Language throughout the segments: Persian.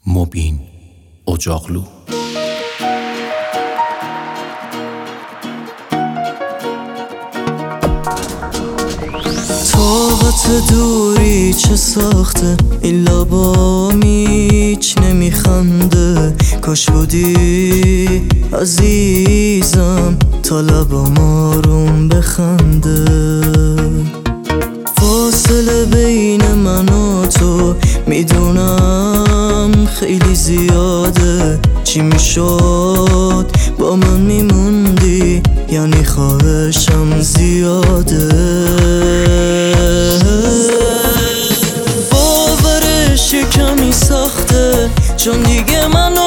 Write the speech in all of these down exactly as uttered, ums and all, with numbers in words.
مبین اجاقلو. طاقت دوری چه ساخته، این لبام هیچ نمیخنده. کاش بودی عزیزم تا لبام آروم بخنده. فاصله بین من و تو میدونم خیلی زیاده. چی میشد با من میموندی، یعنی خواهشم زیاده. باورش کمی سخته چون دیگه منو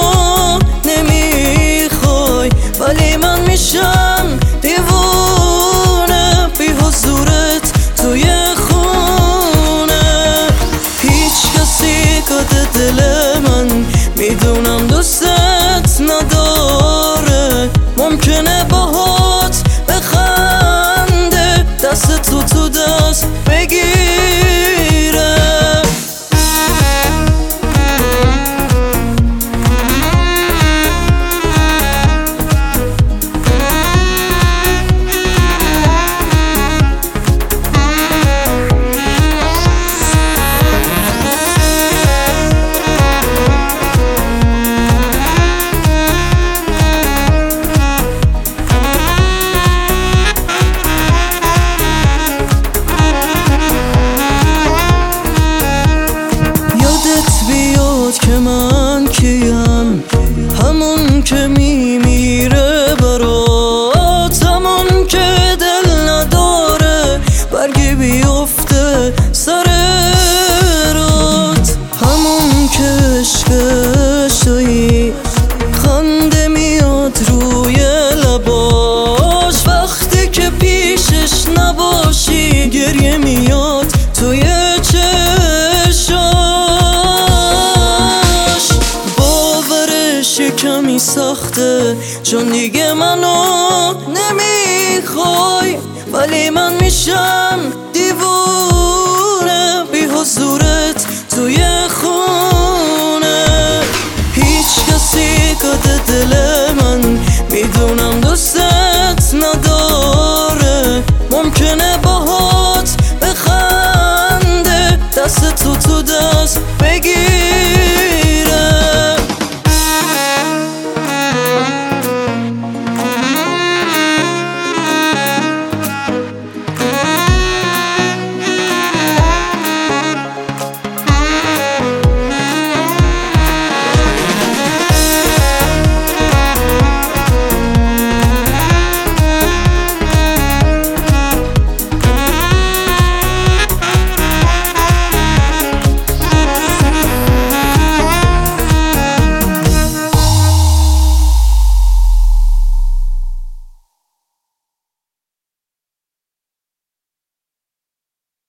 نمیخوای، ولی من میشم دیوونه بی حضورت توی خونه. هیچ کسی قد دل من میدونم دوستت نداره. ممکنه باهات بخنده، دست تو تو دست بگیره. که من کیم، همون که میمیره برات، همون که دل نداره برگی بیفته سر رات، همون که عشقش تویی خنده میاد روی لباش، وقتی که پیشش نباشی گریه میاد توی کمی سخته چون دیگه منو نمیخوای، ولی من میشم دیوونه بی حضورت توی خونه.